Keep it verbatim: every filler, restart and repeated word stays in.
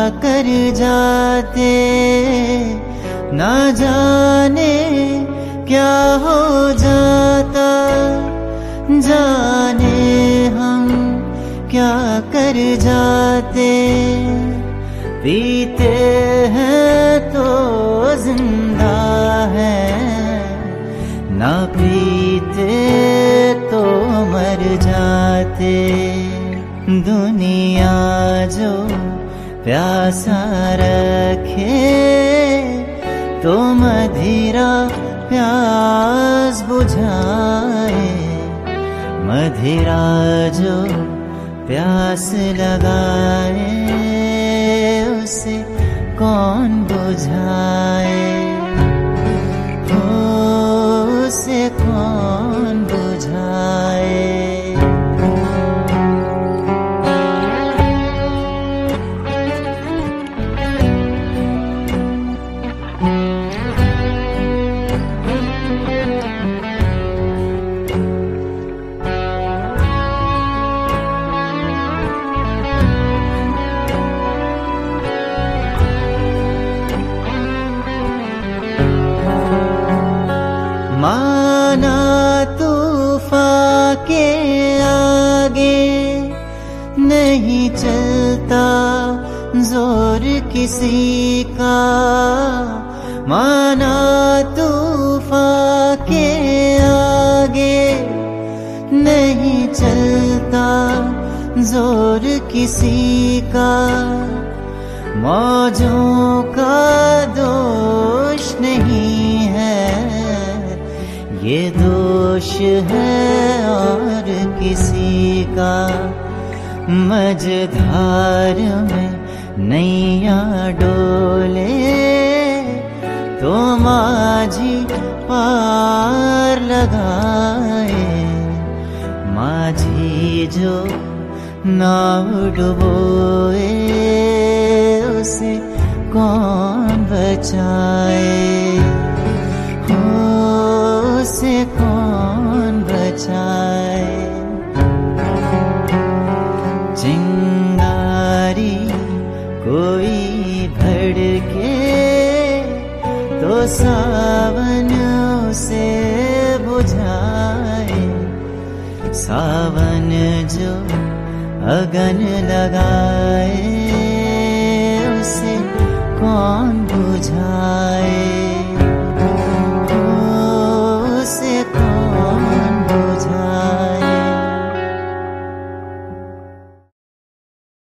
कर जाते, ना जाने क्या हो जाता, जाने हम क्या कर जाते। पीते हैं तो जिंदा है, ना पीते तो मर जाते। दुनिया जो प्यासा रखे तो मदिरा प्यास बुझाए, मदिरा जो प्यास लगाए उसे कौन बुझाए, उसे कौन बुझाए। माना तूफान के आगे नहीं चलता जोर किसी का, माना तूफान के आगे नहीं चलता जोर किसी का। मौजों का दोष नहीं है ये दोष है और किसी का। मझधार में नैया डोले तो माझी पार लगाए, माझी जो नाव डुबोए उसे कौन बचाए, उसे कौन बचाए। चिंगारी कोई भड़के तो सावन उसे बुझाए, सावन जो अगन लगाए उसे कौन बुझाए।